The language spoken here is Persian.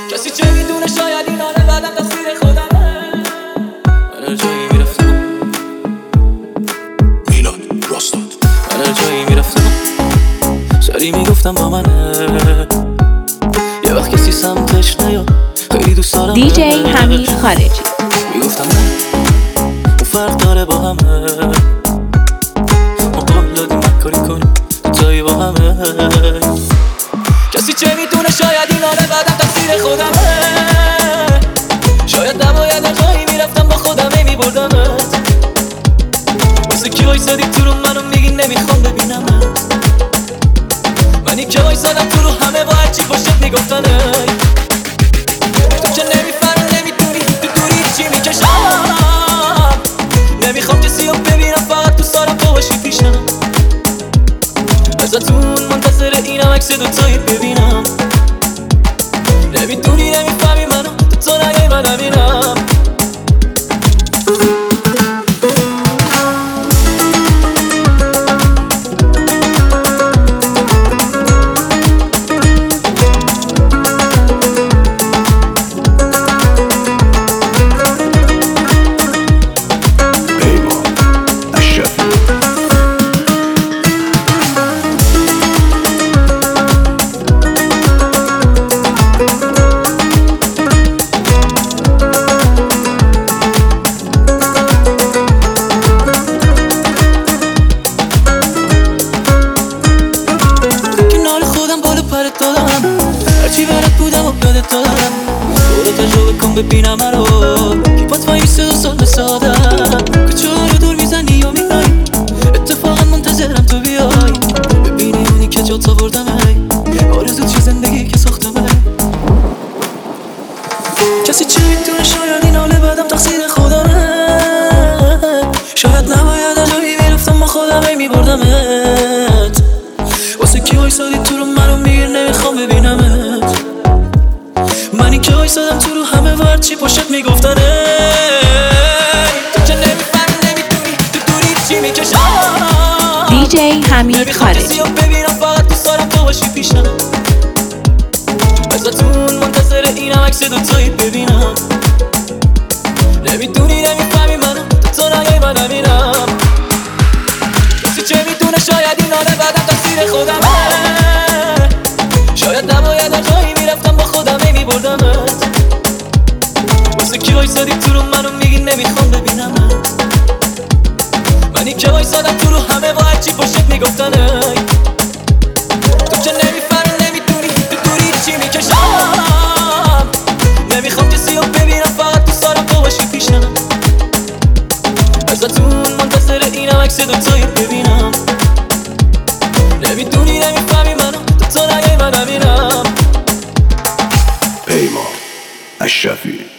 کسی چه میدونه شاید این حال بعدم تقصیر خودمه. من هر جایی میرفتم میلاد راستاد، من هر جایی میرفتم سری میگفتم با منه. یه وقت کسی سمتش نیاد خیلی دوست دارم DJ حمید خارجی میگفتم نه اون فرق داره با همه. ما قول دادیم من کاری کنیم دوتایی با همه. کسی چه میدونه شاید این حال بعدم تقصیر خودمه. شاید نباید هر جایی میرفتم با خودمه میبردمت. واسه کی وایسادی تو رو منو میگی نمیخوام ببینمت. منی که وایسادم تو رو همه با هرچی پشت میگفتنه. تو که نمیفهمی نمیدونی تو دوری چی میکشم. نمیخوام کسی رو ببینم فقط تو سارم تو باشی پیشم. ازتون منتظر اینم عکس دوتایی ببینم. نمیدونی نمیفهمی منو تو نگه من نمیرم. هرچی برات بودم و یادت دارم. برو تجربه کن ببینم منو که پات وایسته دو سال سادم. کوچه رو دور میزنی و میای اتفاقا منتظرم تو بیای. ببینی اونی که جات آوردمه آرزو چه زندگی که ساختمه. کسی چه میتونه شاید این حال بعدم تقصیر خودمه. شاید نباید هر جایی میرفتم با خودمه میبردمت. واسه کی وایسادی تو رو منو میگیر نمیخوام ببینمت. منی که وایسادم تو رو همه ورچی پشت میگفتنه. تو که نمیفهمی نمیدونی تو دوری چی میکشم. DJ حمید خارجی کسی رو ببینم فقط تو سارم تو باشی پیشم. ازتون منتظر اینم عکس دوتایی ببینم. نمیدونی نمیفهمی منو تو نگه من نمیرم. کسی چه میدونه شاید این حاله بعدم تقصیر خودمه. شاید نباید هر جایی میرفتم با خودمه میبردمت. واسه کی وایسادی تو رو منو میگی نمیخوام ببینمت. منی که وایسادم تو رو همه با هرچی پشت میگفتنه. تو که نمیفهمی نمیدونی تو دوری چی میکشم. نمیخوام کسی رو ببینم فقط تو سارم تو باشی پیشم. ازتون منتظر اینم عکس دوتایی ببینم. نمیدونی نمیفهمی منو تو نگه من نمیرم. پیمان اشرفی.